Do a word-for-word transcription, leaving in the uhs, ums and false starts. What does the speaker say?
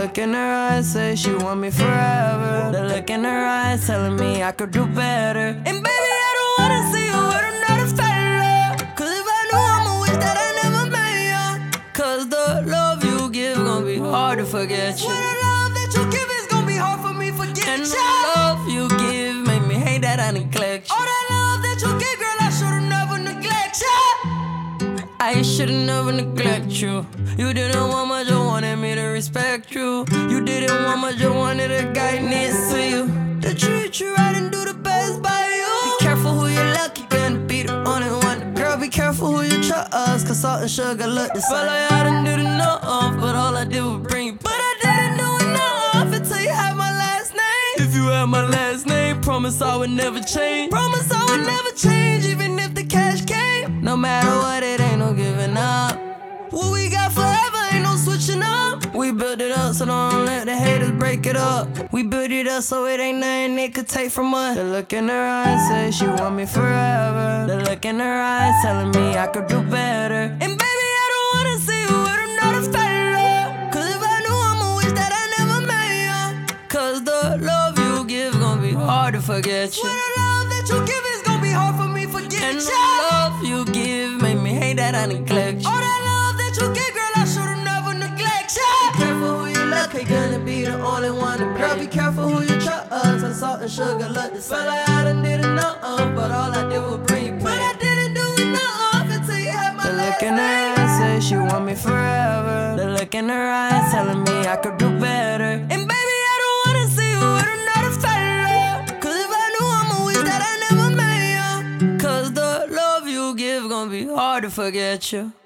look in her eyes say she want me forever. The look in her eyes telling me I could do better. And baby, I don't wanna see you with another fella. Cause if I knew, I'ma wish that I never met ya. Cause the love you give gon' be hard to forget you. When the love that you give is gon' be hard for me forget ya. And the love you give make me hate that I neglect you. All that love that you give, girl, I should've never neglect ya. I should've never neglect you. You didn't want much, you wanted me to respect you. You didn't want much, you wanted a guy next to you to treat you right and do the best by you. Be careful who you lucky, gonna be the only one. Girl, be careful who you trust, cause salt and sugar look the same. Felt like I done did enough, but all I did was bring you. But I didn't do enough until you had my last name. If you had my last name, promise I would never change. Promise I would never change, even if the cash came. No matter what, it ain't no giving up. What we got forever ain't no switching up. We built it up, so don't let the haters break it up. We built it up so it ain't nothing they could take from us. The look in her eyes say she want me forever. The look in her eyes telling me I could do better. And baby, I don't wanna see you with another fella. Cause if I knew, I'ma wish that I never met ya. Cause the love you give gon' be hard to forget you. When the love that you give is gon' be hard for me forget ya. And the love you give make me hate that I neglect you. All that love that you give, girl, I should've never neglect ya. Be careful who you love, ain't gonna be the only one. Girl, be careful who you trust, cause salt and sugar look the same. Felt like I done did enough, but all I did was bring you pain. But I didn't do enough until you had my last name. The look in her eyes say she want me forever. The look in her eyes telling me I could do better. And baby, I don't wanna see you with another fella. Cause if I knew, I'ma wish that I never met ya. Cause the love you give gon' be hard to forget you.